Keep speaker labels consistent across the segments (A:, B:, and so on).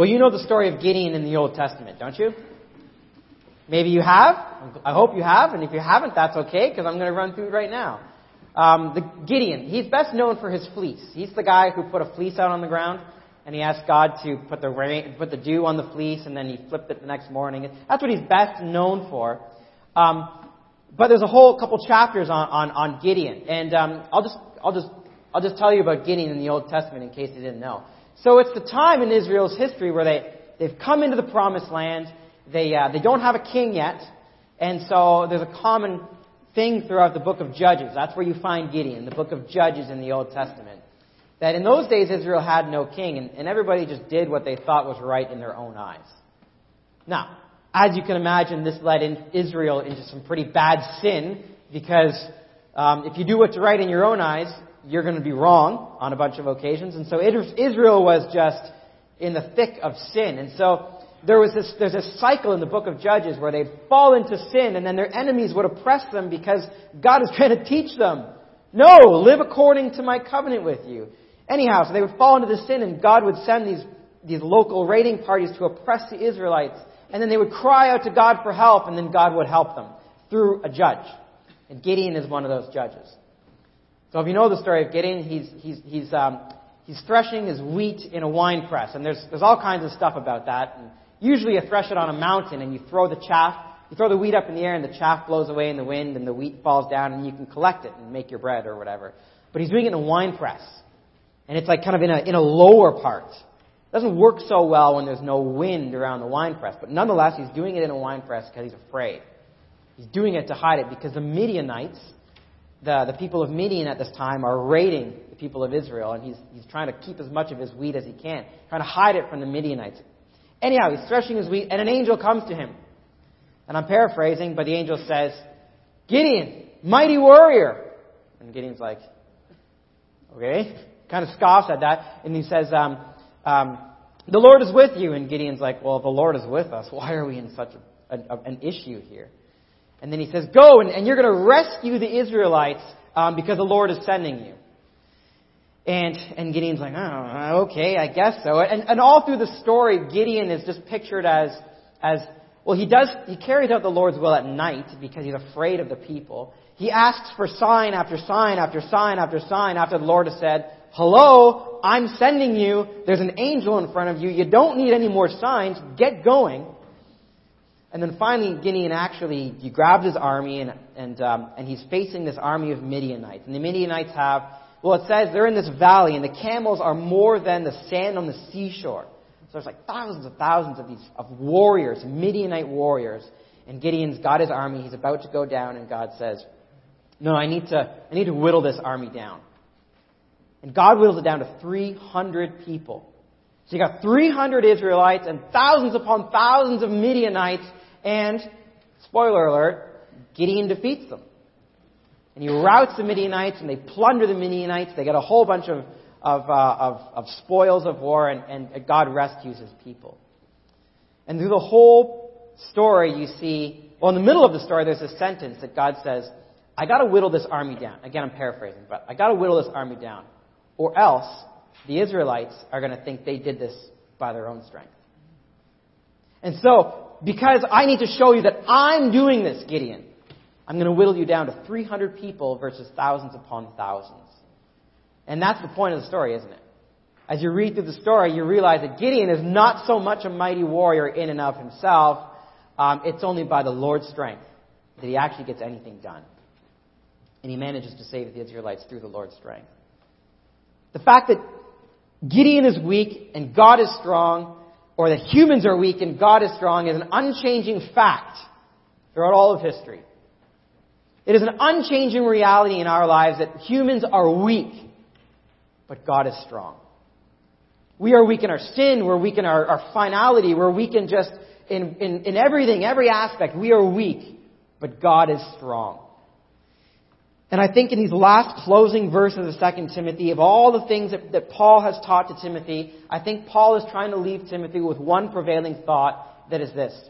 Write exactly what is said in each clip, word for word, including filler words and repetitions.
A: Well, you know the story of Gideon in the Old Testament, don't you? Maybe you have. I hope you have. And if you haven't, that's okay, because I'm going to run through it right now. Um, the Gideon, he's best known for his fleece. He's the guy who put a fleece out on the ground, and he asked God to put the rain, put the dew on the fleece, and then he flipped it the next morning. That's what he's best known for. Um, but there's a whole couple chapters on, on, on Gideon, and um, I'll just I'll just I'll just tell you about Gideon in the Old Testament in case you didn't know. So it's the time in Israel's history where they, they've come into the promised land. They, uh, they don't have a king yet. And so there's a common thing throughout the book of Judges. That's where you find Gideon, the book of Judges in the Old Testament. That in those days Israel had no king, and, and everybody just did what they thought was right in their own eyes. Now, as you can imagine, this led in Israel into some pretty bad sin, because um, if you do what's right in your own eyes, you're going to be wrong on a bunch of occasions. And so Israel was just in the thick of sin. And so there was this, there's a cycle in the book of Judges where they'd fall into sin, and then their enemies would oppress them because God is trying to teach them, no, live according to my covenant with you. Anyhow, so they would fall into the sin, and God would send these, these local raiding parties to oppress the Israelites. And then they would cry out to God for help, and then God would help them through a judge. And Gideon is one of those judges. So if you know the story of Gideon, he's he's he's um, he's threshing his wheat in a wine press, and there's there's all kinds of stuff about that. And usually you thresh it on a mountain, and you throw the chaff, you throw the wheat up in the air, and the chaff blows away in the wind, and the wheat falls down, and you can collect it and make your bread or whatever. But he's doing it in a wine press, and it's like kind of in a in a lower part. It doesn't work so well when there's no wind around the wine press, but nonetheless he's doing it in a wine press because he's afraid. He's doing it to hide it because the Midianites, The, the people of Midian at this time, are raiding the people of Israel, and he's, he's trying to keep as much of his wheat as he can, trying to hide it from the Midianites. Anyhow, he's threshing his wheat, and an angel comes to him. And I'm paraphrasing, but the angel says, Gideon, mighty warrior. And Gideon's like, okay, kind of scoffs at that, and he says, um, um, the Lord is with you. And Gideon's like, well, if the Lord is with us, why are we in such a, a, an issue here? And then he says, go, and, and you're going to rescue the Israelites um, because the Lord is sending you. And and Gideon's like, oh, okay, I guess so. And, and all through the story, Gideon is just pictured as, as well, he does, he carries out the Lord's will at night because he's afraid of the people. He asks for sign after sign after sign after sign after the Lord has said, hello, I'm sending you. There's an angel in front of you. You don't need any more signs. Get going. And then finally, Gideon actually, he grabs his army, and and um, and he's facing this army of Midianites. And the Midianites have, well, it says they're in this valley, and the camels are more than the sand on the seashore. So there's like thousands and thousands of these of warriors, Midianite warriors. And Gideon's got his army. He's about to go down, and God says, no, I need to I need to whittle this army down. And God whittles it down to three hundred people. So you got three hundred Israelites and thousands upon thousands of Midianites. And, spoiler alert, Gideon defeats them. And he routs the Midianites, and they plunder the Midianites. They get a whole bunch of of, uh, of, of spoils of war, and, and God rescues his people. And through the whole story, you see, well, in the middle of the story, there's a sentence that God says, I got to whittle this army down. Again, I'm paraphrasing, but I got to whittle this army down, or else the Israelites are going to think they did this by their own strength. And so, because I need to show you that I'm doing this, Gideon, I'm going to whittle you down to three hundred people versus thousands upon thousands. And that's the point of the story, isn't it? As you read through the story, you realize that Gideon is not so much a mighty warrior in and of himself. Um, it's only by the Lord's strength that he actually gets anything done. And he manages to save the Israelites through the Lord's strength. The fact that Gideon is weak and God is strong, or that humans are weak and God is strong, is an unchanging fact throughout all of history. It is an unchanging reality in our lives that humans are weak, but God is strong. We are weak in our sin, we're weak in our, our finality, we're weak in just in, in, in everything, every aspect. We are weak, but God is strong. And I think in these last closing verses of Second Timothy, of all the things that, that Paul has taught to Timothy, I think Paul is trying to leave Timothy with one prevailing thought, that is this.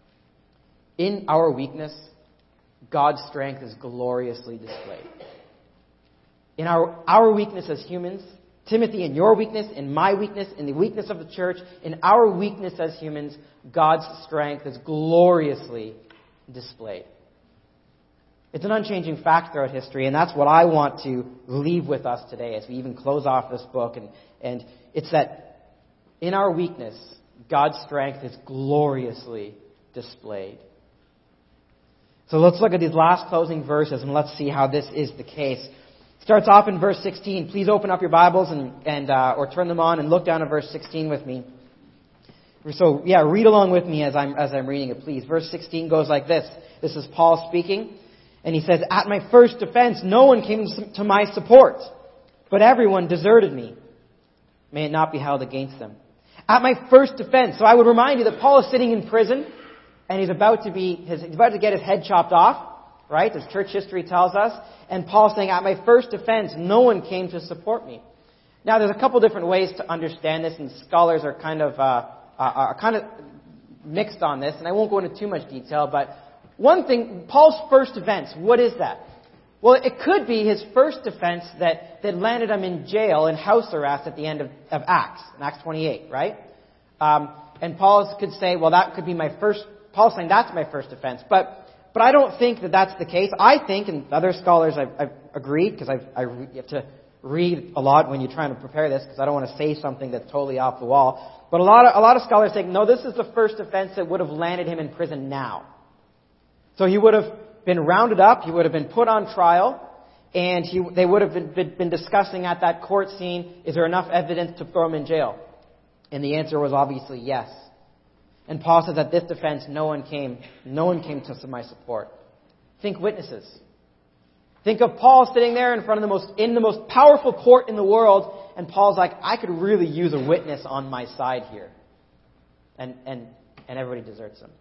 A: In our weakness, God's strength is gloriously displayed. In our, our weakness as humans, Timothy, in your weakness, in my weakness, in the weakness of the church, in our weakness as humans, God's strength is gloriously displayed. It's an unchanging fact throughout history, and that's what I want to leave with us today as we even close off this book. And, and it's that in our weakness, God's strength is gloriously displayed. So let's look at these last closing verses, and let's see how this is the case. It starts off in verse sixteen. Please open up your Bibles and, and uh, or turn them on and look down at verse sixteen with me. So, yeah, read along with me as I'm as I'm reading it, please. Verse sixteen goes like this. This is Paul speaking. And he says, "At my first defense, no one came to my support, but everyone deserted me. May it not be held against them. At my first defense." So I would remind you that Paul is sitting in prison, and he's about to be, his, he's about to get his head chopped off, right? As church history tells us. And Paul's saying, "At my first defense, no one came to support me." Now, there's a couple different ways to understand this, and scholars are kind of uh, are kind of mixed on this, and I won't go into too much detail, but one thing, Paul's first defense, what is that? Well, it could be his first defense that, that landed him in jail, in house arrest at the end of, of Acts, in Acts twenty-eight, right? Um, and Paul could say, well, that could be my first, Paul's saying that's my first defense. But but I don't think that that's the case. I think, and other scholars I've, I've agreed, because I've, I you have to read a lot when you're trying to prepare this, because I don't want to say something that's totally off the wall. But a lot of, a lot of scholars think, no, this is the first offense that would have landed him in prison now. So he would have been rounded up, he would have been put on trial, and he, they would have been, been discussing at that court scene, is there enough evidence to throw him in jail? And the answer was obviously yes. And Paul says at this defense, no one came, no one came to my support. Think witnesses. Think of Paul sitting there in front of the most, in the most powerful court in the world, and Paul's like, I could really use a witness on my side here. And, and, and everybody deserts him.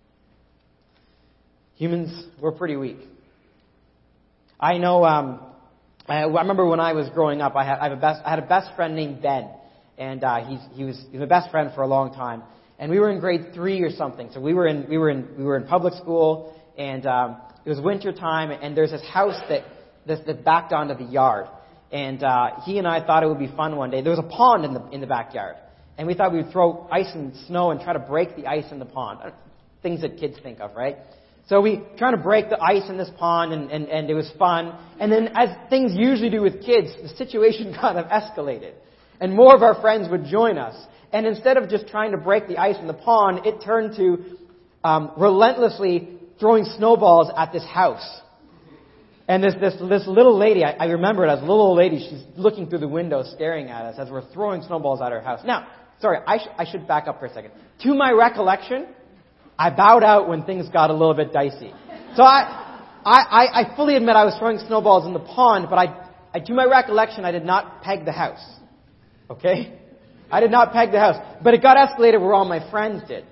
A: Humans, we're pretty weak. I know, um, I, I remember when I was growing up, I had, I, have a best, I had a best friend named Ben. And uh, he's, he was he was my best friend for a long time. And we were in grade three or something. So we were in we were in we were in public school, and um, it was winter time. And there's this house that this, that backed onto the yard. And uh, he and I thought it would be fun one day. There was a pond in the in the backyard, and we thought we would throw ice and snow and try to break the ice in the pond. Things that kids think of, right? So we trying to break the ice in this pond, and, and, and it was fun. And then, as things usually do with kids, the situation kind of escalated. And more of our friends would join us. And instead of just trying to break the ice in the pond, it turned to um, relentlessly throwing snowballs at this house. And this this, this little lady, I, I remember it as a little old lady, she's looking through the window staring at us as we're throwing snowballs at her house. Now, sorry, I, sh- I should back up for a second. To my recollection, I bowed out when things got a little bit dicey. So I, I, I fully admit I was throwing snowballs in the pond, but I, I, to my recollection, I did not peg the house. Okay? I did not peg the house. But it got escalated where all my friends did.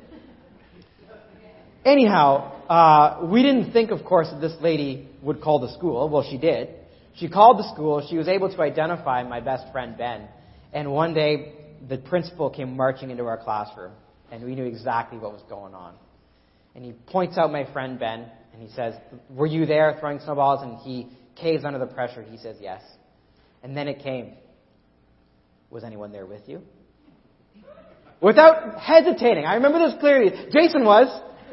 A: Anyhow, uh, we didn't think, of course, that this lady would call the school. Well, she did. She called the school. She was able to identify my best friend, Ben. And one day, the principal came marching into our classroom, and we knew exactly what was going on. And he points out my friend Ben, and he says, were you there throwing snowballs? And he caves under the pressure. He says, yes. And then it came. Was anyone there with you? Without hesitating. I remember this clearly. Jason was.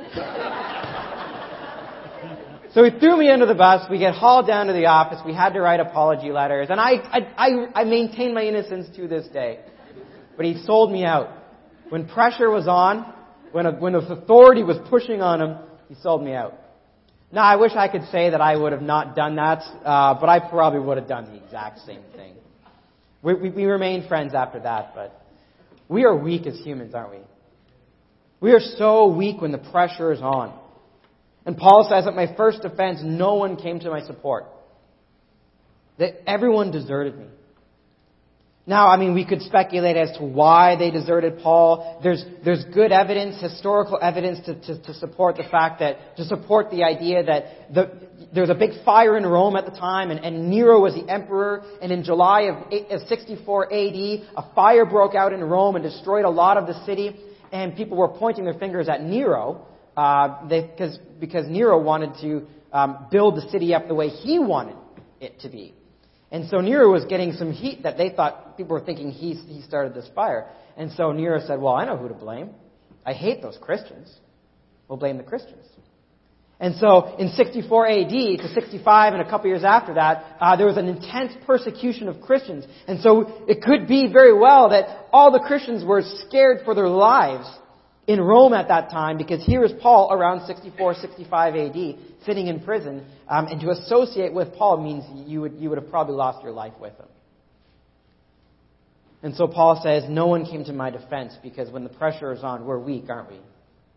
A: So he threw me under the bus. We get hauled down to the office. We had to write apology letters. And I, I, I, I maintain my innocence to this day. But he sold me out. When pressure was on, When, a, when authority was pushing on him, he sold me out. Now, I wish I could say that I would have not done that, uh, but I probably would have done the exact same thing. We, we, we remained friends after that, but we are weak as humans, aren't we? We are so weak when the pressure is on. And Paul says, at my first offense, no one came to my support. That everyone deserted me. Now, I mean, we could speculate as to why they deserted Paul. There's there's good evidence, historical evidence to, to, to support the fact that, to support the idea that the, there was a big fire in Rome at the time, and, and Nero was the emperor, and in July of, of sixty-four A D, a fire broke out in Rome and destroyed a lot of the city, and people were pointing their fingers at Nero, uh, they, because, because Nero wanted to um, build the city up the way he wanted it to be. And so Nero was getting some heat that they thought, people were thinking he, he started this fire. And so Nero said, well, I know who to blame. I hate those Christians. We'll blame the Christians. And so in sixty-four A D to sixty-five and a couple years after that, uh, there was an intense persecution of Christians. And so it could be very well that all the Christians were scared for their lives in Rome at that time, because here is Paul around sixty-four, sixty-five A D sitting in prison. Um, and to associate with Paul means you would, you would have probably lost your life with him. And so Paul says, no one came to my defense, because when the pressure is on, we're weak, aren't we?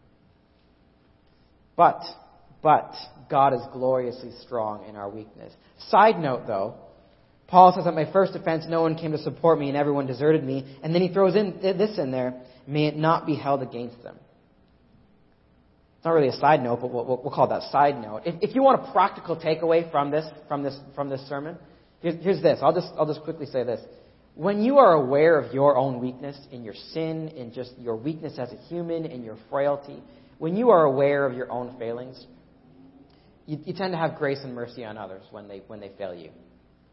A: But... But God is gloriously strong in our weakness. Side note, though, Paul says, at my first defense, no one came to support me and everyone deserted me. And then he throws in this in there, may it not be held against them. It's not really a side note, but we'll, we'll call that side note. If, if you want a practical takeaway from this, from this, from this sermon, here's, here's this. I'll just, I'll just quickly say this. When you are aware of your own weakness, in your sin, in just your weakness as a human, in your frailty, when you are aware of your own failings, You, you tend to have grace and mercy on others when they when they fail you.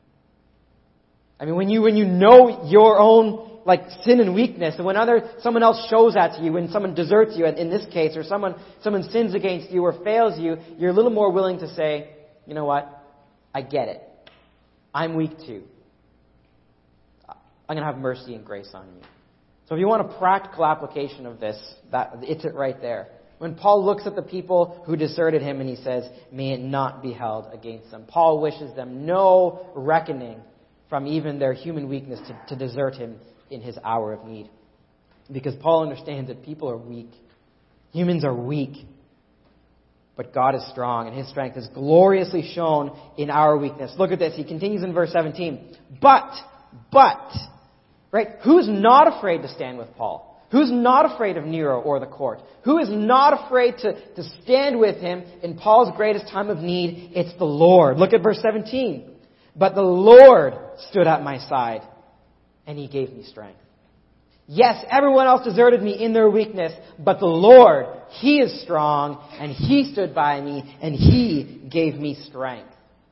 A: I mean, when you when you know your own like sin and weakness, and when other someone else shows that to you, when someone deserts you, in this case, or someone someone sins against you or fails you, you're a little more willing to say, you know what, I get it. I'm weak too. I'm going to have mercy and grace on you. So if you want a practical application of this, that it's it right there. When Paul looks at the people who deserted him and he says, may it not be held against them. Paul wishes them no reckoning from even their human weakness to, to desert him in his hour of need. Because Paul understands that people are weak. Humans are weak. But God is strong, and his strength is gloriously shown in our weakness. Look at this. He continues in verse seventeen. But, but, right? Who's not afraid to stand with Paul? Who's not afraid of Nero or the court? Who is not afraid to, to stand with him in Paul's greatest time of need? It's the Lord. Look at verse seventeen. But the Lord stood at my side, and he gave me strength. Yes, everyone else deserted me in their weakness, but the Lord, he is strong, and he stood by me, and he gave me strength.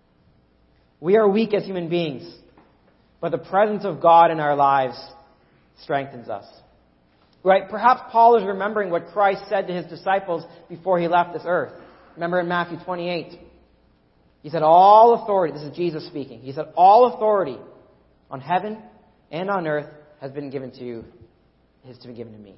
A: We are weak as human beings, but the presence of God in our lives strengthens us. Right? Perhaps Paul is remembering what Christ said to his disciples before he left this earth. Remember in Matthew twenty-eight. He said, all authority, this is Jesus speaking. He said, all authority on heaven and on earth has been given to you, has been given to me.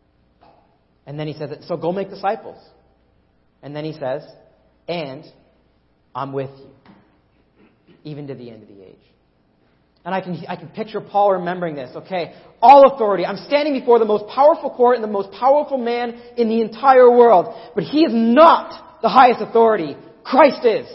A: And then he says, so go make disciples. And then he says, and I'm with you, even to the end of the age. And I can I can picture Paul remembering this. Okay, all authority. I'm standing before the most powerful court and the most powerful man in the entire world. But he is not the highest authority. Christ is.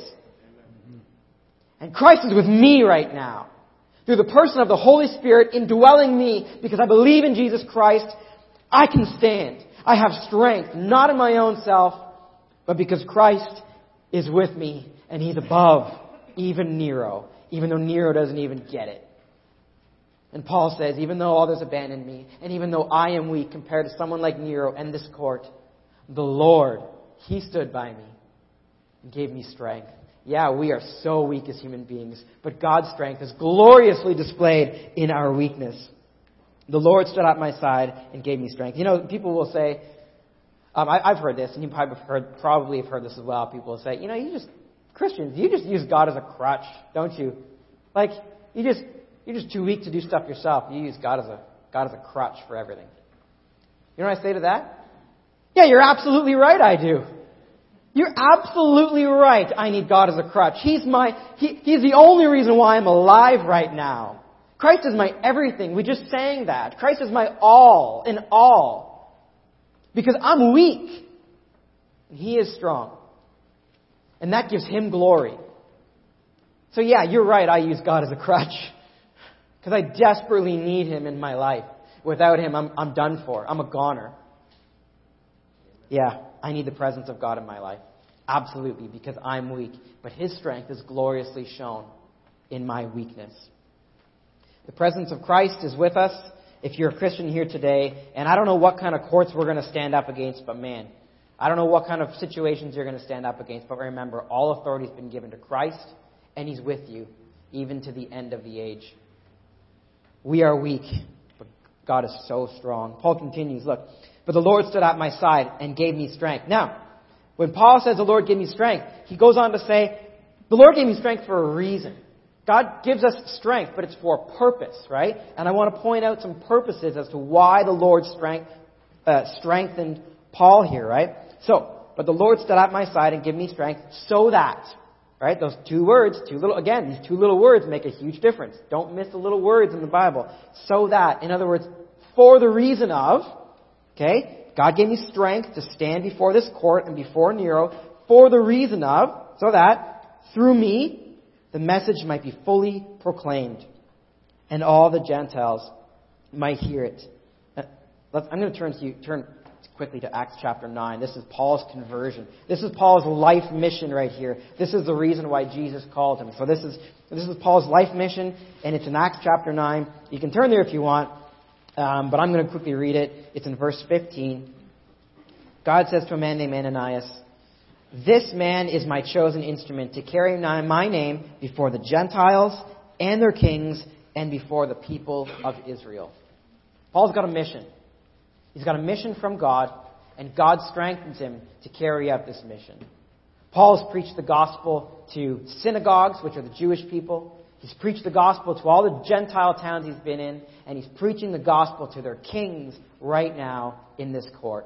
A: And Christ is with me right now. Through the person of the Holy Spirit indwelling me, because I believe in Jesus Christ, I can stand. I have strength, not in my own self, but because Christ is with me and he's above even Nero. Even though Nero doesn't even get it. And Paul says, even though others abandoned me, and even though I am weak compared to someone like Nero and this court, the Lord, he stood by me and gave me strength. Yeah, we are so weak as human beings, but God's strength is gloriously displayed in our weakness. The Lord stood at my side and gave me strength. You know, people will say, um, I, I've heard this, and you probably have heard, probably have heard this as well. People will say, you know, you just Christians, you just use God as a crutch, don't you? Like, you just, you're just too weak to do stuff yourself. You use God as a, God as a crutch for everything. You know what I say to that? Yeah, you're absolutely right, I do. You're absolutely right, I need God as a crutch. He's my, he, He's the only reason why I'm alive right now. Christ is my everything. We just sang that. Christ is my all in all. Because I'm weak. And he is strong. And that gives him glory. So yeah, you're right, I use God as a crutch. Because I desperately need him in my life. Without him, I'm, I'm done for. I'm a goner. Yeah, I need the presence of God in my life. Absolutely, because I'm weak. But his strength is gloriously shown in my weakness. The presence of Christ is with us. If you're a Christian here today, and I don't know what kind of courts we're going to stand up against, but man, I don't know what kind of situations you're going to stand up against, but remember, all authority has been given to Christ, and he's with you. even to the end of the age. We are weak, but God is so strong. Paul continues, look, but the Lord stood at my side and gave me strength. Now, when Paul says the Lord gave me strength, he goes on to say, the Lord gave me strength for a reason. God gives us strength, but it's for a purpose, right? And I want to point out some purposes as to why the Lord strength, uh, strengthened Paul here, right? So, but the Lord stood at my side and gave me strength so that, right? Those two words, two little, again, these two little words make a huge difference. Don't miss the little words in the Bible. So that, in other words, for the reason of, okay, God gave me strength to stand before this court and before Nero for the reason of, so that through me, the message might be fully proclaimed and all the Gentiles might hear it. I'm going to turn to you, turn quickly to Acts chapter nine. This is Paul's conversion. This is Paul's life mission right here. This is the reason why Jesus called him. So this is this is Paul's life mission, and it's in Acts chapter nine. You can turn there if you want, um, but I'm going to quickly read it. It's in verse fifteen. God says to a man named Ananias, "This man is my chosen instrument to carry my name before the Gentiles and their kings and before the people of Israel." Paul's got a mission. He's got a mission from God, and God strengthens him to carry out this mission. Paul's preached the gospel to synagogues, which are the Jewish people. He's preached the gospel to all the Gentile towns he's been in, and he's preaching the gospel to their kings right now in this court.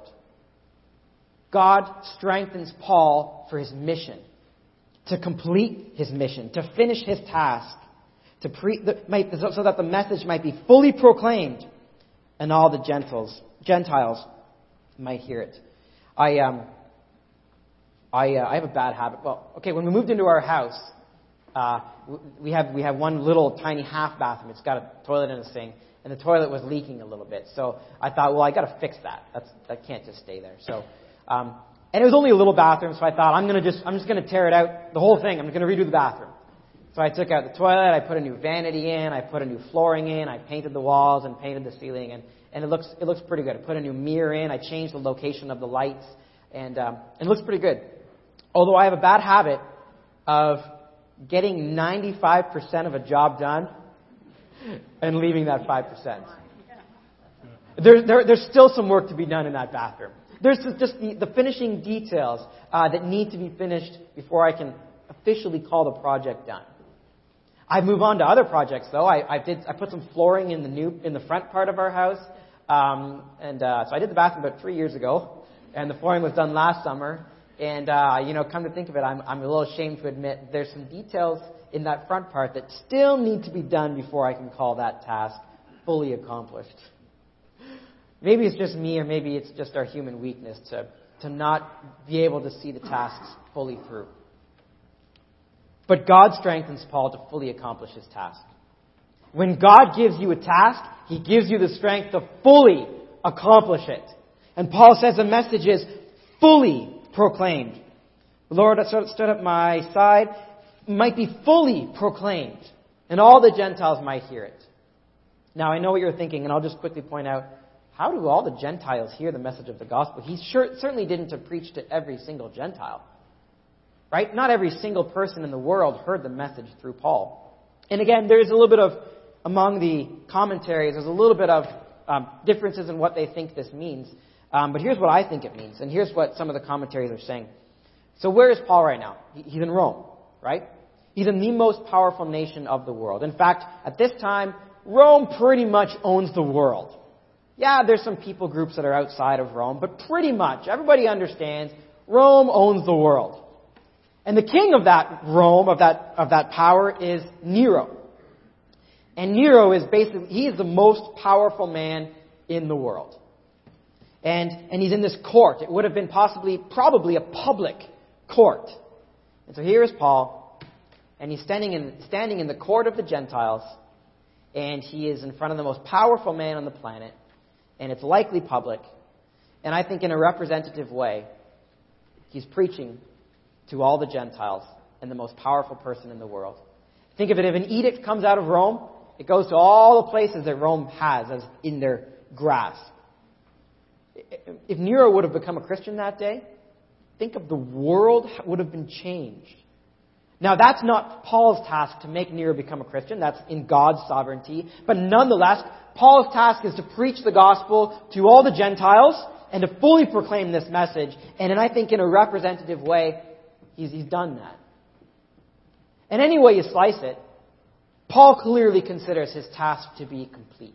A: God strengthens Paul for his mission, to complete his mission, to finish his task, to pre, so that the message might be fully proclaimed and all the Gentiles, Gentiles might hear it. I um, I uh, I have a bad habit. Well, okay, when we moved into our house, uh, we have we have one little tiny half bathroom. It's got a toilet and a sink, and the toilet was leaking a little bit. So I thought, well, I got to fix that. That's that can't just stay there. So. Um, and it was only a little bathroom, so I thought I'm gonna just I'm just gonna tear it out, the whole thing. I'm gonna redo the bathroom. So I took out the toilet, I put a new vanity in, I put a new flooring in, I painted the walls and painted the ceiling, and, and it looks it looks pretty good. I put a new mirror in, I changed the location of the lights, and um, it looks pretty good. Although I have a bad habit of getting ninety-five percent of a job done and leaving that five percent. There, there, there's still some work to be done in that bathroom. There's just the, the finishing details uh, that need to be finished before I can officially call the project done. I move on to other projects, though. I, I did. I put some flooring in the new in the front part of our house, um, and uh, so I did the bathroom about three years ago, and the flooring was done last summer. And uh, you know, come to think of it, I'm I'm a little ashamed to admit there's some details in that front part that still need to be done before I can call that task fully accomplished. Maybe it's just me, or maybe it's just our human weakness to, to not be able to see the tasks fully through. But God strengthens Paul to fully accomplish his task. When God gives you a task, He gives you the strength to fully accomplish it. And Paul says the message is fully proclaimed. The Lord that stood at my side might be fully proclaimed, and all the Gentiles might hear it. Now, I know what you're thinking, and I'll just quickly point out, how do all the Gentiles hear the message of the gospel? He sure, certainly didn't to preach to every single Gentile. Right? Not every single person in the world heard the message through Paul. And again, there's a little bit of, among the commentaries, there's a little bit of um, differences in what they think this means. Um, but here's what I think it means. And here's what some of the commentaries are saying. So where is Paul right now? He's in Rome, right? He's in the most powerful nation of the world. In fact, at this time, Rome pretty much owns the world. Yeah, there's some people groups that are outside of Rome, but pretty much everybody understands Rome owns the world. And the king of that Rome, of that of that power, is Nero. And Nero is basically, he is the most powerful man in the world. And and he's in this court. It would have been possibly, probably a public court. And so here is Paul, and he's standing in standing in the court of the Gentiles, and he is in front of the most powerful man on the planet. And it's likely public. And I think in a representative way, he's preaching to all the Gentiles and the most powerful person in the world. Think of it, if an edict comes out of Rome, it goes to all the places that Rome has as in their grasp. If Nero would have become a Christian that day, think of the world would have been changed. Now, that's not Paul's task to make Nero become a Christian. That's in God's sovereignty. But nonetheless, Paul's task is to preach the gospel to all the Gentiles and to fully proclaim this message. And I think in a representative way, he's, he's done that. And any way you slice it, Paul clearly considers his task to be complete.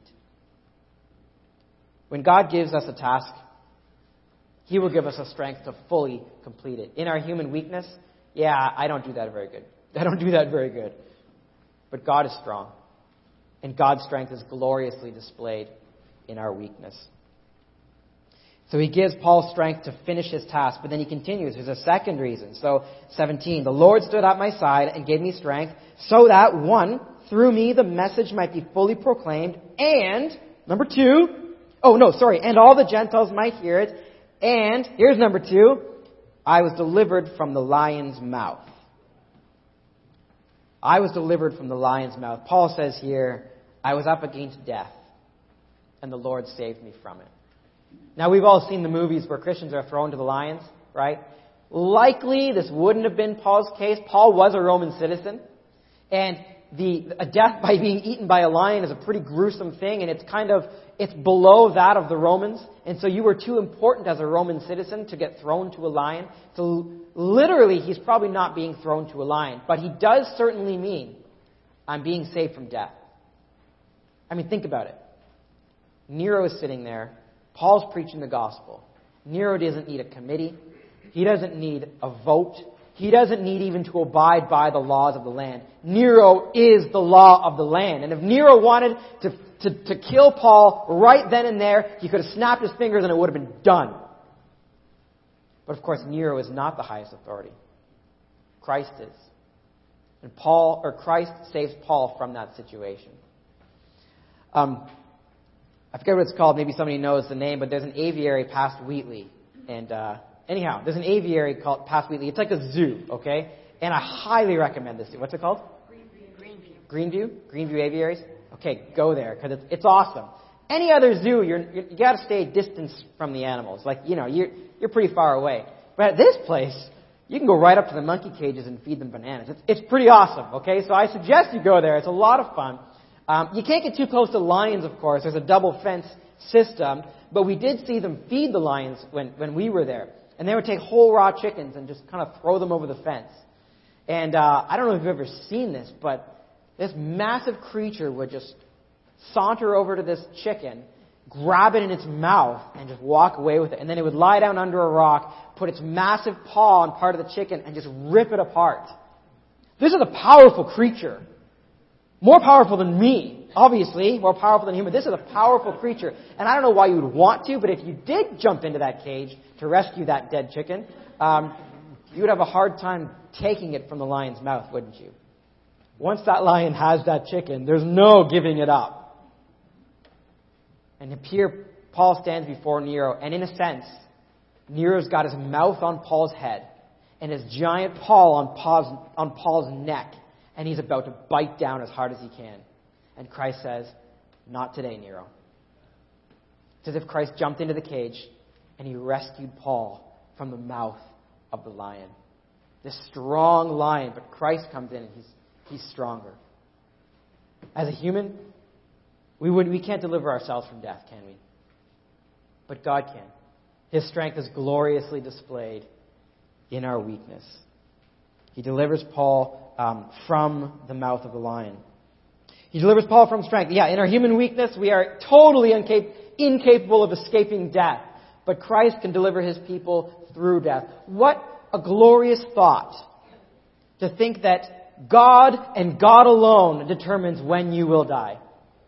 A: When God gives us a task, He will give us a strength to fully complete it. In our human weakness, yeah, I don't do that very good. I don't do that very good. But God is strong. And God's strength is gloriously displayed in our weakness. So He gives Paul strength to finish his task, but then he continues. There's a second reason. So, seventeen, the Lord stood at my side and gave me strength so that, one, through me the message might be fully proclaimed, and, number two, oh no, sorry, and all the Gentiles might hear it, and, here's number two, I was delivered from the lion's mouth. I was delivered from the lion's mouth. Paul says here, I was up against death, and the Lord saved me from it. Now, we've all seen the movies where Christians are thrown to the lions, right? Likely, this wouldn't have been Paul's case. Paul was a Roman citizen, and the a death by being eaten by a lion is a pretty gruesome thing, and it's kind of, it's below that of the Romans. And so you were too important as a Roman citizen to get thrown to a lion. So literally, he's probably not being thrown to a lion. But he does certainly mean, I'm being saved from death. I mean, think about it. Nero is sitting there. Paul's preaching the gospel. Nero doesn't need a committee. He doesn't need a vote. He doesn't need even to abide by the laws of the land. Nero is the law of the land. And if Nero wanted to, to, to kill Paul right then and there, he could have snapped his fingers and it would have been done. But of course, Nero is not the highest authority. Christ is. And Paul, or Christ saves Paul from that situation. Um, I forget what it's called. Maybe somebody knows the name, but there's an aviary past Wheatley. And, uh, Anyhow, there's an aviary called past Wheatley. It's like a zoo, okay? And I highly recommend this zoo. What's it called? Greenview. Greenview? Greenview Aviaries? Okay, go there because it's, it's awesome. Any other zoo, you're, you're, you got to stay distance from the animals. Like, you know, you're, you're pretty far away. But at this place, you can go right up to the monkey cages and feed them bananas. It's, it's pretty awesome, okay? So I suggest you go there. It's a lot of fun. Um, you can't get too close to lions, of course. There's a double fence system. But we did see them feed the lions when, when we were there. And they would take whole raw chickens and just kind of throw them over the fence. And uh, I don't know if you've ever seen this, but this massive creature would just saunter over to this chicken, grab it in its mouth, and just walk away with it. And then it would lie down under a rock, put its massive paw on part of the chicken, and just rip it apart. This is a powerful creature. More powerful than me, obviously. More powerful than human. This is a powerful creature. And I don't know why you would want to, but if you did jump into that cage to rescue that dead chicken, um, you would have a hard time taking it from the lion's mouth, wouldn't you? Once that lion has that chicken, there's no giving it up. And here, Paul stands before Nero, and in a sense, Nero's got his mouth on Paul's head and his giant paw on Paul's, on Paul's neck. And he's about to bite down as hard as he can. And Christ says, not today, Nero. It's as if Christ jumped into the cage and he rescued Paul from the mouth of the lion. This strong lion, but Christ comes in and he's, he's stronger. As a human, we, would, we can't deliver ourselves from death, can we? But God can. His strength is gloriously displayed in our weakness. He delivers Paul um, from the mouth of the lion. He delivers Paul from strength. Yeah, in our human weakness, we are totally incap- incapable of escaping death. But Christ can deliver His people through death. What a glorious thought to think that God and God alone determines when you will die.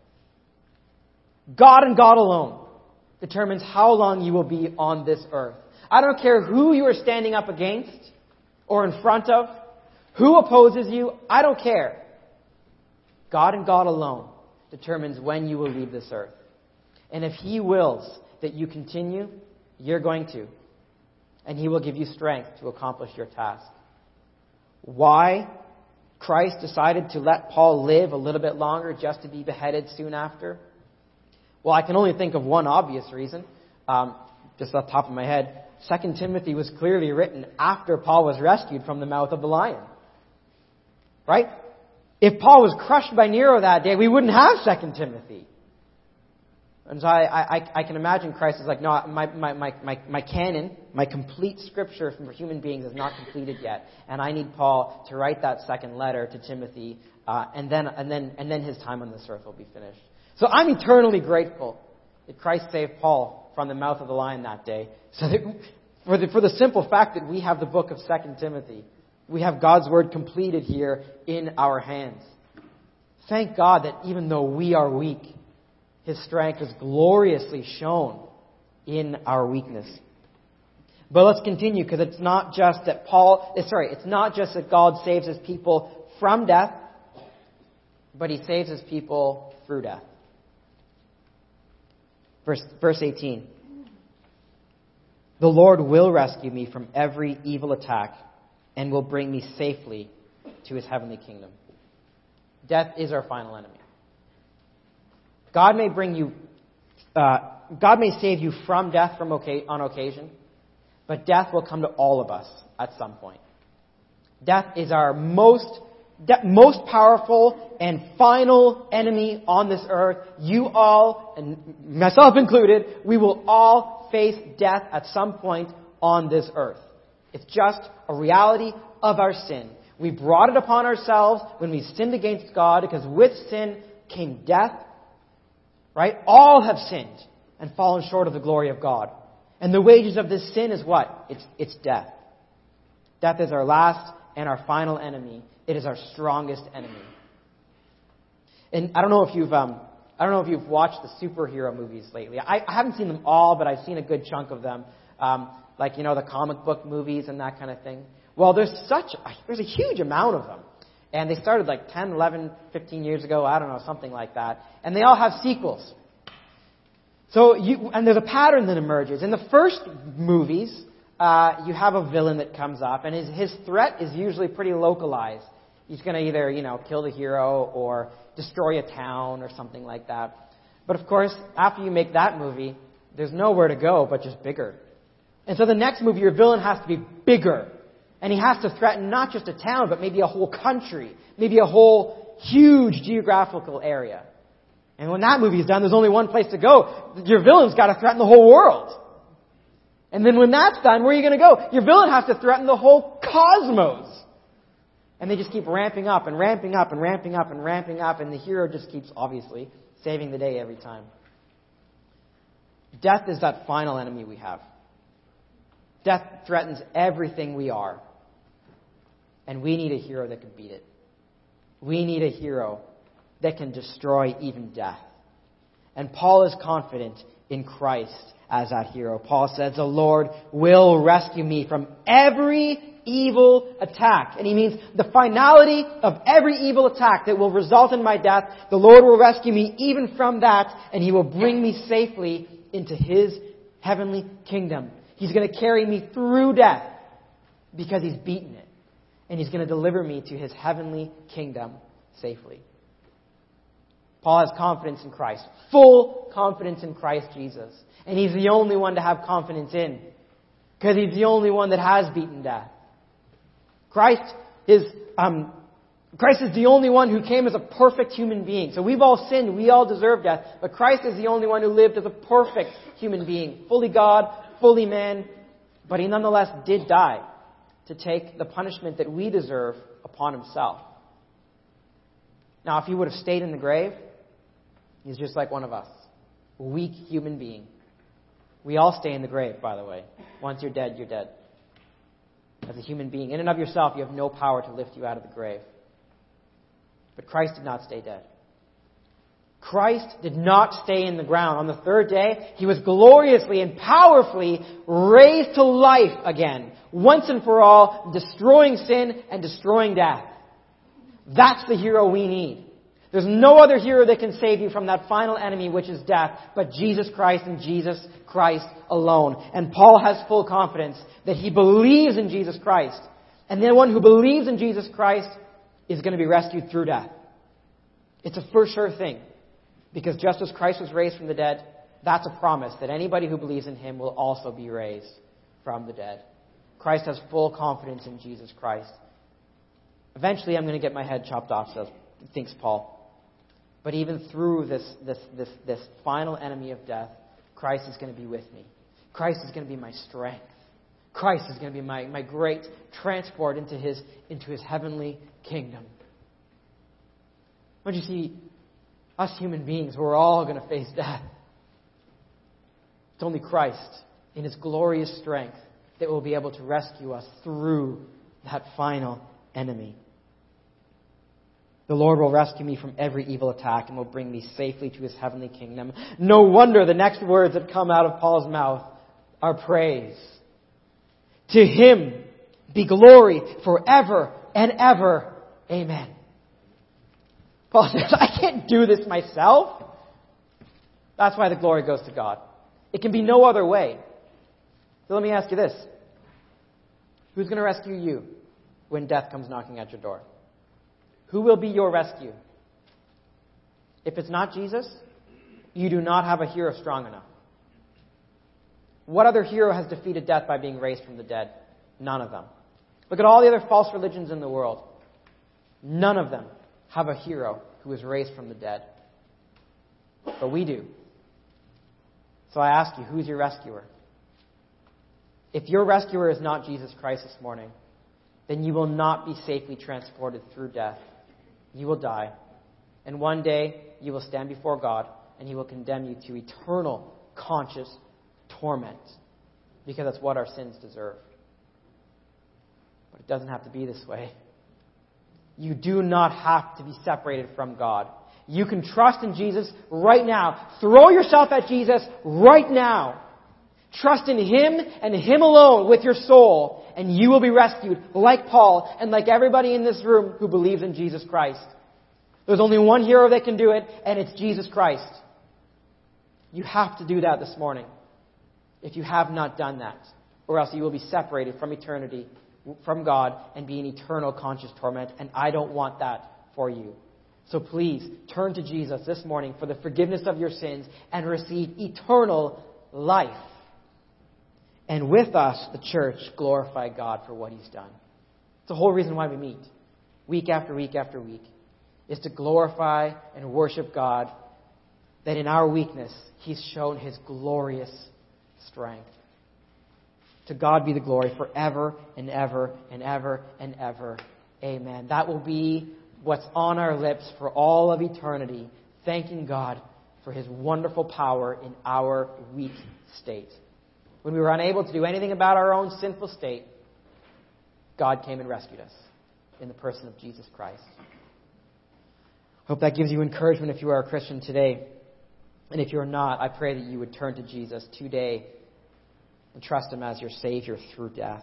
A: God and God alone determines how long you will be on this earth. I don't care who you are standing up against or in front of. Who opposes you? I don't care. God and God alone determines when you will leave this earth. And if He wills that you continue, you're going to. And He will give you strength to accomplish your task. Why Christ decided to let Paul live a little bit longer just to be beheaded soon after? Well, I can only think of one obvious reason. Um, just off the top of my head. Second Timothy was clearly written after Paul was rescued from the mouth of the lion. Right? If Paul was crushed by Nero that day, we wouldn't have Second Timothy. And so I, I, I can imagine Christ is like, no, my, my, my, my, my canon, my complete scripture for human beings is not completed yet. And I need Paul to write that second letter to Timothy, uh, and then and then and then his time on this earth will be finished. So I'm eternally grateful that Christ saved Paul from the mouth of the lion that day. So that for the for the simple fact that we have the book of Second Timothy. We have God's word completed here in our hands. Thank God that even though we are weak, His strength is gloriously shown in our weakness. But let's continue, because it's not just that Paul, sorry, it's not just that God saves His people from death, but He saves His people through death. Verse, verse eighteen. The Lord will rescue me from every evil attack and will bring me safely to His heavenly kingdom. Death is our final enemy. God may bring you, uh, God may save you from death from okay, on occasion, but death will come to all of us at some point. Death is our most, de- most powerful and final enemy on this earth. You all, and myself included, we will all face death at some point on this earth. It's just a reality of our sin. We brought it upon ourselves when we sinned against God, because with sin came death. Right? All have sinned and fallen short of the glory of God. And the wages of this sin is what? It's, it's death. Death is our last and our final enemy. It is our strongest enemy. And I don't know if you've, um, I don't know if you've watched the superhero movies lately. I, I haven't seen them all, but I've seen a good chunk of them. Um, like, you know, the comic book movies and that kind of thing. Well, there's such, there's a huge amount of them. And they started like ten, eleven, fifteen years ago, I don't know, something like that. And they all have sequels. So you, and there's a pattern that emerges. In the first movies, uh, you have a villain that comes up, and his, his threat is usually pretty localized. He's going to either, you know, kill the hero or destroy a town or something like that. But of course, after you make that movie, there's nowhere to go but just bigger. And so the next movie, your villain has to be bigger. And he has to threaten not just a town, but maybe a whole country, maybe a whole huge geographical area. And when that movie is done, there's only one place to go. Your villain's got to threaten the whole world. And then when that's done, where are you going to go? Your villain has to threaten the whole cosmos. And they just keep ramping up and ramping up and ramping up and ramping up, and the hero just keeps, obviously, saving the day every time. Death is that final enemy we have. Death threatens everything we are. And we need a hero that can beat it. We need a hero that can destroy even death. And Paul is confident in Christ as that hero. Paul says, the Lord will rescue me from every evil attack. And he means the finality of every evil attack that will result in my death. The Lord will rescue me even from that, and He will bring me safely into His heavenly kingdom. He's going to carry me through death because He's beaten it. And He's going to deliver me to His heavenly kingdom safely. Paul has confidence in Christ. Full confidence in Christ Jesus. And he's the only one to have confidence in. Because He's the only one that has beaten death. Christ is, um, Christ is the only one who came as a perfect human being. So we've all sinned. We all deserve death. But Christ is the only one who lived as a perfect human being. Fully God, fully man. But He nonetheless did die to take the punishment that we deserve upon Himself. Now, if He would have stayed in the grave, He's just like one of us. A weak human being. We all stay in the grave, by the way. Once you're dead, you're dead. As a human being, in and of yourself, you have no power to lift you out of the grave. But Christ did not stay dead. Christ did not stay in the ground. On the third day, He was gloriously and powerfully raised to life again. Once and for all, destroying sin and destroying death. That's the hero we need. There's no other hero that can save you from that final enemy, which is death, but Jesus Christ and Jesus Christ alone. And Paul has full confidence that he believes in Jesus Christ. And the one who believes in Jesus Christ is going to be rescued through death. It's a for sure thing. Because just as Christ was raised from the dead, that's a promise that anybody who believes in Him will also be raised from the dead. Christ has full confidence in Jesus Christ. Eventually I'm going to get my head chopped off, says, thinks Paul. But even through this, this, this, this final enemy of death, Christ is going to be with me. Christ is going to be my strength. Christ is going to be my, my great transport into his, into his heavenly kingdom. Don't you see, us human beings, we're all going to face death. It's only Christ, in his glorious strength, that will be able to rescue us through that final enemy. The Lord will rescue me from every evil attack and will bring me safely to his heavenly kingdom. No wonder the next words that come out of Paul's mouth are praise. To him be glory forever and ever. Amen. Paul says, I can't do this myself. That's why the glory goes to God. It can be no other way. So let me ask you this. Who's going to rescue you when death comes knocking at your door? Who will be your rescue? If it's not Jesus, you do not have a hero strong enough. What other hero has defeated death by being raised from the dead? None of them. Look at all the other false religions in the world. None of them have a hero who is raised from the dead. But we do. So I ask you, who's your rescuer? If your rescuer is not Jesus Christ this morning, then you will not be safely transported through death. You will die. And one day, you will stand before God, and he will condemn you to eternal, conscious torment. Because that's what our sins deserve. But it doesn't have to be this way. You do not have to be separated from God. You can trust in Jesus right now. Throw yourself at Jesus right now. Trust in him and him alone with your soul, and you will be rescued like Paul and like everybody in this room who believes in Jesus Christ. There's only one hero that can do it, and it's Jesus Christ. You have to do that this morning if you have not done that, or else you will be separated from eternity, from God, and be in eternal conscious torment, and I don't want that for you. So please, turn to Jesus this morning for the forgiveness of your sins and receive eternal life. And with us, the church, glorify God for what he's done. It's the whole reason why we meet, week after week after week, is to glorify and worship God, that in our weakness, he's shown his glorious strength. To God be the glory forever and ever and ever and ever. Amen. That will be what's on our lips for all of eternity, thanking God for his wonderful power in our weak state. When we were unable to do anything about our own sinful state, God came and rescued us in the person of Jesus Christ. Hope that gives you encouragement if you are a Christian today. And if you're not, I pray that you would turn to Jesus today and trust him as your Savior through death.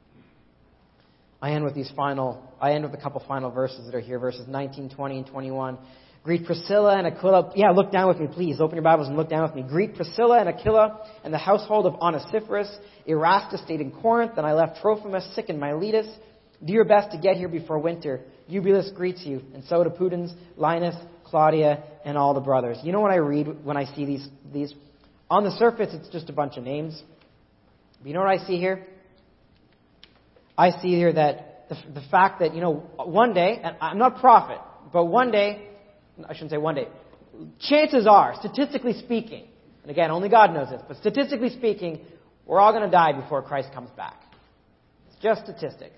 A: I end with these final, I end with a couple final verses that are here, verses nineteen, twenty, and twenty-one. Greet Priscilla and Aquila. Yeah, look down with me, please. Open your Bibles and look down with me. Greet Priscilla and Aquila and the household of Onesiphorus. Erastus stayed in Corinth, and I left Trophimus sick in Miletus. Do your best to get here before winter. Eubulus greets you, and so do Pudens, Linus, Claudia, and all the brothers. You know what I read when I see these? these? On the surface, it's just a bunch of names. But you know what I see here? I see here that the, the fact that, you know, one day, and I'm not a prophet, but one day, I shouldn't say one day, chances are, statistically speaking, and again, only God knows this, but statistically speaking, we're all going to die before Christ comes back. It's just statistics.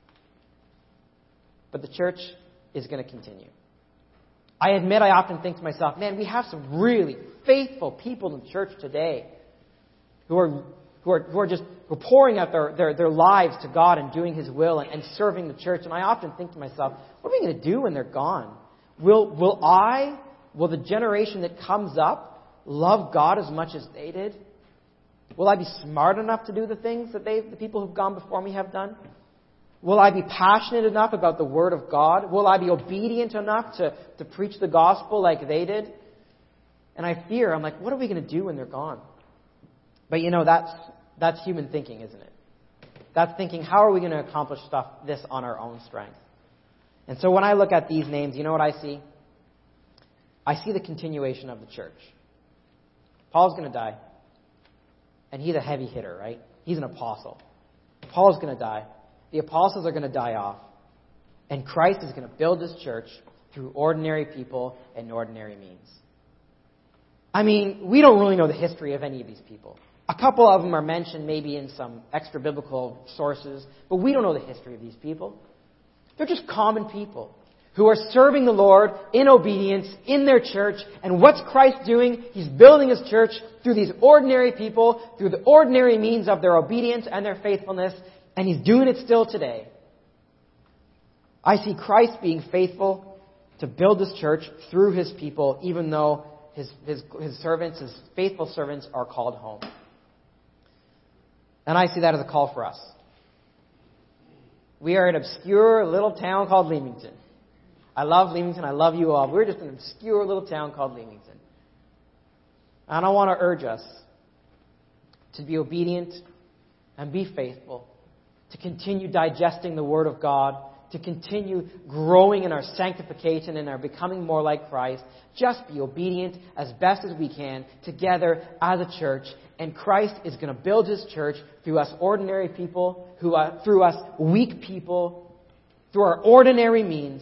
A: But the church is going to continue. I admit I often think to myself, man, we have some really faithful people in the church today who are who are, who are just who are pouring out their, their, their lives to God and doing his will and, and serving the church. And I often think to myself, what are we going to do when they're gone? Will, will I, will the generation that comes up love God as much as they did? Will I be smart enough to do the things that they, the people who've gone before me have done? Will I be passionate enough about the Word of God? Will I be obedient enough to, to preach the gospel like they did? And I fear, I'm like, what are we going to do when they're gone? But you know, that's that's human thinking, isn't it? That's thinking, how are we going to accomplish stuff this on our own strength? And so when I look at these names, you know what I see? I see the continuation of the church. Paul's going to die. And he's a heavy hitter, right? He's an apostle. Paul's going to die. The apostles are going to die off. And Christ is going to build His church through ordinary people and ordinary means. I mean, we don't really know the history of any of these people. A couple of them are mentioned maybe in some extra biblical sources, but we don't know the history of these people. They're just common people who are serving the Lord in obedience in their church. And what's Christ doing? He's building His church through these ordinary people, through the ordinary means of their obedience and their faithfulness, and He's doing it still today. I see Christ being faithful to build His church through His people, even though His, his, his servants, His faithful servants, are called home. And I see that as a call for us. We are an obscure little town called Leamington. I love Leamington. I love you all. We're just an obscure little town called Leamington. And I want to urge us to be obedient and be faithful, to continue digesting the Word of God, to continue growing in our sanctification and our becoming more like Christ. Just be obedient as best as we can together as a church. And Christ is going to build His church through us ordinary people, who are, through us weak people, through our ordinary means,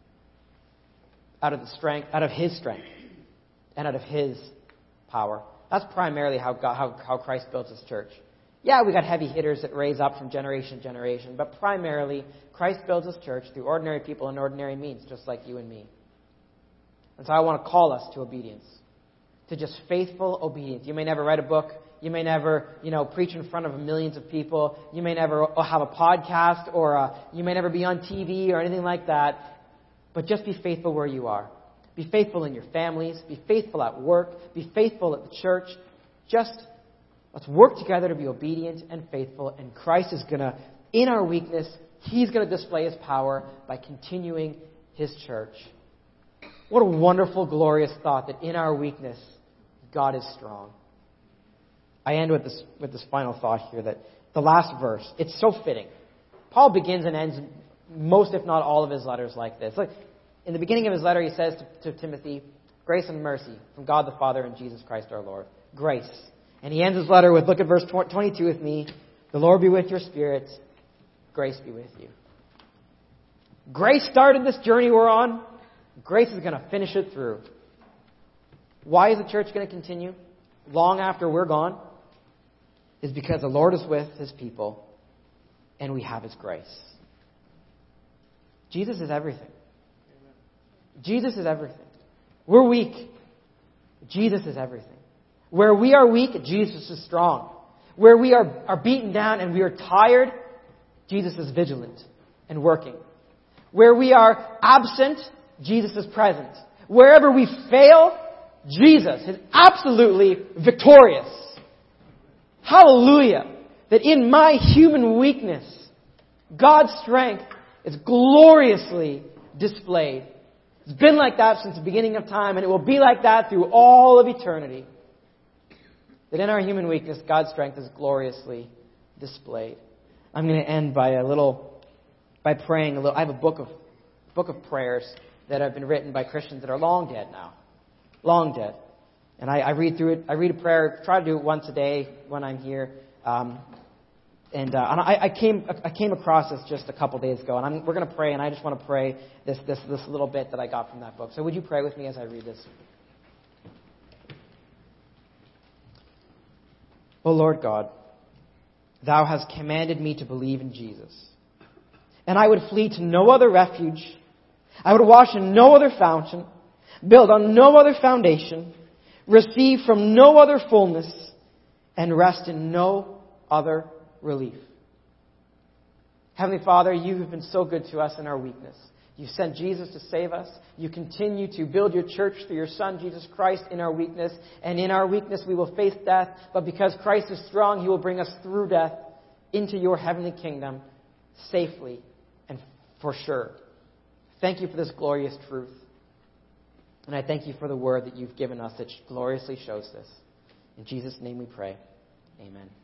A: out of the strength, out of His strength, and out of His power. That's primarily how God, how, how Christ builds His church. Yeah, we got heavy hitters that raise up from generation to generation, but primarily Christ builds His church through ordinary people and ordinary means, just like you and me. And so I want to call us to obedience, to just faithful obedience. You may never write a book. You may never, you know, preach in front of millions of people. You may never have a podcast, or a, you may never be on T V or anything like that. But just be faithful where you are. Be faithful in your families. Be faithful at work. Be faithful at the church. Just let's work together to be obedient and faithful. And Christ is going to, in our weakness, He's going to display His power by continuing His church. What a wonderful, glorious thought that in our weakness, God is strong. I end with this, with this final thought here, that the last verse, it's so fitting. Paul begins and ends most, if not all, of his letters like this. Look, in the beginning of his letter, he says to, to Timothy, grace and mercy from God the Father and Jesus Christ our Lord. Grace. And he ends his letter with, look at verse twenty-two with me. The Lord be with your spirit. Grace be with you. Grace started this journey we're on. Grace is going to finish it through. Why is the church going to continue long after we're gone? Is because the Lord is with His people and we have His grace. Jesus is everything. Jesus is everything. We're weak. Jesus is everything. Where we are weak, Jesus is strong. Where we are, are beaten down and we are tired, Jesus is vigilant and working. Where we are absent, Jesus is present. Wherever we fail, Jesus is absolutely victorious. Hallelujah! That in my human weakness, God's strength is gloriously displayed. It's been like that since the beginning of time, and it will be like that through all of eternity. That in our human weakness, God's strength is gloriously displayed. I'm going to end by a little, by praying a little. I have a book of, book of prayers that have been written by Christians that are long dead now. Long dead. And I, I read through it. I read a prayer, try to do it once a day when I'm here. Um, and uh, and I, I came I came across this just a couple days ago. And I'm, we're going to pray, and I just want to pray this, this, this little bit that I got from that book. So would you pray with me as I read this? O Lord God, Thou hast commanded me to believe in Jesus. And I would flee to no other refuge. I would wash in no other fountain, build on no other foundation, receive from no other fullness, and rest in no other relief. Heavenly Father, You have been so good to us in our weakness. You sent Jesus to save us. You continue to build Your church through Your Son, Jesus Christ, in our weakness. And in our weakness we will face death. But because Christ is strong, He will bring us through death into Your heavenly kingdom safely and for sure. Thank You for this glorious truth. And I thank You for the word that You've given us that gloriously shows this. In Jesus' name we pray. Amen.